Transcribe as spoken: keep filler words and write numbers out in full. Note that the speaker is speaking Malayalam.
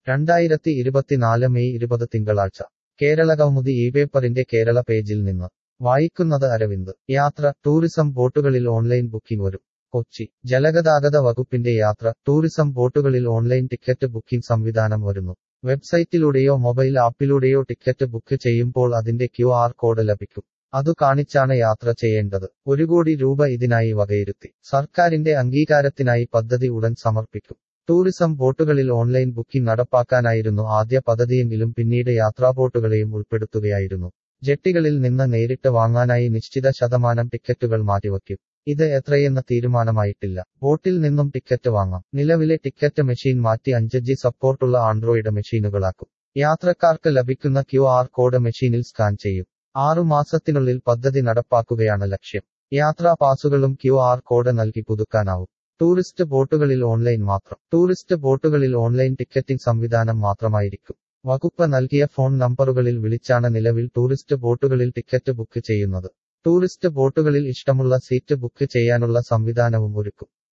രണ്ടായിരത്തി ഇരുപത്തിനാല് മെയ് ഇരുപത് തിങ്കളാഴ്ച കേരള കൗമുദി ഈ പേപ്പറിന്റെ കേരള പേജിൽ നിന്ന് വായിക്കുന്നത് അരവിന്ദ്. യാത്ര, ടൂറിസം ബോട്ടുകളിൽ ഓൺലൈൻ ബുക്കിംഗ് വരും. കൊച്ചി, ജലഗതാഗത വകുപ്പിന്റെ യാത്ര, ടൂറിസം ബോട്ടുകളിൽ ഓൺലൈൻ ടിക്കറ്റ് ബുക്കിംഗ് സംവിധാനം വരുന്നു. വെബ്സൈറ്റിലൂടെയോ മൊബൈൽ ആപ്പിലൂടെയോ ടിക്കറ്റ് ബുക്ക് ചെയ്യുമ്പോൾ അതിന്റെ ക്യു ആർ കോഡ് ലഭിക്കും. അതു കാണിച്ചാണ് യാത്ര ചെയ്യേണ്ടത്. ഒരു കോടി രൂപ ഇതിനായി വകയിരുത്തി. സർക്കാരിന്റെ അംഗീകാരത്തിനായി പദ്ധതി ഉടൻ സമർപ്പിക്കും. ടൂറിസം ബോട്ടുകളിൽ ഓൺലൈൻ ബുക്കിംഗ് നടപ്പാക്കാനായിരുന്നു ആദ്യ പദ്ധതിയെങ്കിലും പിന്നീട് യാത്രാബോട്ടുകളെയും ഉൾപ്പെടുത്തുകയായിരുന്നു. ജെട്ടികളിൽ നിന്ന് നേരിട്ട് വാങ്ങാനായി നിശ്ചിത ശതമാനം ടിക്കറ്റുകൾ മാറ്റിവയ്ക്കും. ഇത് എത്രയെന്ന തീരുമാനമായിട്ടില്ല. ബോട്ടിൽ നിന്നും ടിക്കറ്റ് വാങ്ങാം. നിലവിലെ ടിക്കറ്റ് മെഷീൻ മാറ്റി അഞ്ച് ജി സപ്പോർട്ടുള്ള ആൻഡ്രോയിഡ് മെഷീനുകളാക്കും. യാത്രക്കാർക്ക് ലഭിക്കുന്ന ക്യു ആർ കോഡ് മെഷീനിൽ സ്കാൻ ചെയ്യും. ആറു മാസത്തിനുള്ളിൽ പദ്ധതി നടപ്പാക്കുകയാണ് ലക്ഷ്യം. യാത്രാ പാസുകളും ക്യു ആർ കോഡ് നൽകി പുതുക്കാനാവും. ടൂറിസ്റ്റ് ബോട്ടുകളിൽ ഓൺലൈൻ മാത്രം. ടൂറിസ്റ്റ് ബോട്ടുകളിൽ ഓൺലൈൻ ടിക്കറ്റിംഗ് സംവിധാനം മാത്രമായിരിക്കും. വകുപ്പ് നൽകിയ ഫോൺ നമ്പറുകളിൽ വിളിച്ചാണ് നിലവിൽ ടൂറിസ്റ്റ് ബോട്ടുകളിൽ ടിക്കറ്റ് ബുക്ക് ചെയ്യുന്നത്. ടൂറിസ്റ്റ് ബോട്ടുകളിൽ ഇഷ്ടമുള്ള സീറ്റ് ബുക്ക് ചെയ്യാനുള്ള സംവിധാനവും ഒരുക്കും.